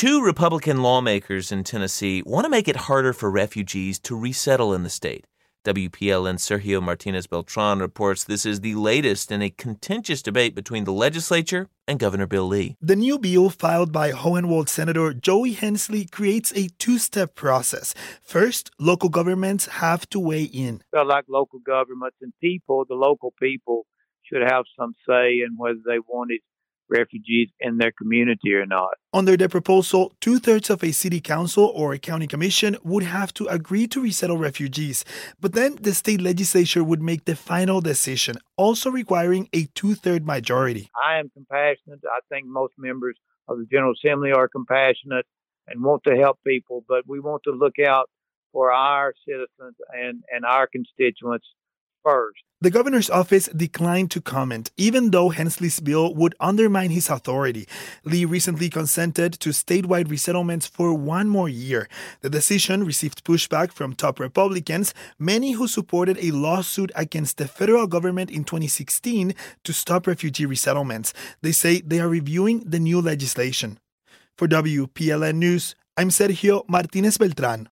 Two Republican lawmakers in Tennessee want to make it harder for refugees to resettle in the state. WPLN's Sergio Martinez Beltran reports this is the latest in a contentious debate between the legislature and Governor Bill Lee. The new bill filed by Hohenwald Senator Joey Hensley creates a two-step process. First, local governments have to weigh in. I feel like local governments and the local people, should have some say in whether they wanted refugees in their community or not. Under the proposal, 2/3 of a city council or a county commission would have to agree to resettle refugees. But then the state legislature would make the final decision, also requiring a 2/3 majority. I am compassionate. I think most members of the General Assembly are compassionate and want to help people, but we want to look out for our citizens and our constituents first. The governor's office declined to comment, even though Hensley's bill would undermine his authority. Lee recently consented to statewide resettlements for 1 more year. The decision received pushback from top Republicans, many who supported a lawsuit against the federal government in 2016 to stop refugee resettlements. They say they are reviewing the new legislation. For WPLN News, I'm Sergio Martinez Beltran.